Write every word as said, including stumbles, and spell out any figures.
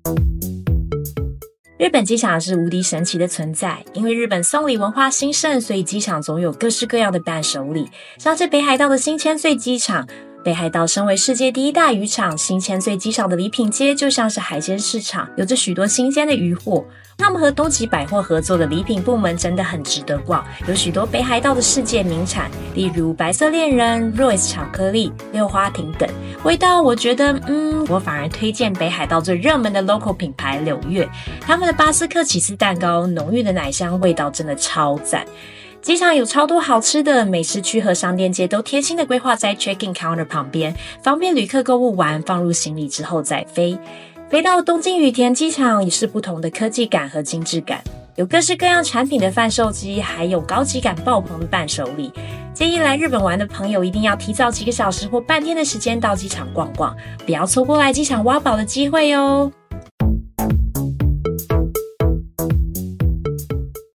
日本机场是无敌神奇的存在，因为日本送礼文化兴盛，所以机场总有各式各样的伴手礼，像是北海道的新千岁机场。北海道身为世界第一大渔场，新千岁机场的礼品街就像是海鲜市场，有着许多新鲜的渔货。他们和东急百货合作的礼品部门真的很值得逛，有许多北海道的世界名产，例如白色恋人、Royce 巧克力、六花亭等。味道我觉得嗯，我反而推荐北海道最热门的 local 品牌柳月，他们的巴斯克起司蛋糕浓郁的奶香味道真的超赞。机场有超多好吃的，美食区和商店街都贴心的规划在 check-in counter 旁边，方便旅客购物完放入行李之后再飞。飞到东京羽田机场也是不同的科技感和精致感，有各式各样产品的贩售机，还有高级感爆棚的伴手礼。建议来日本玩的朋友一定要提早几个小时或半天的时间到机场逛逛，不要错过来机场挖宝的机会哦。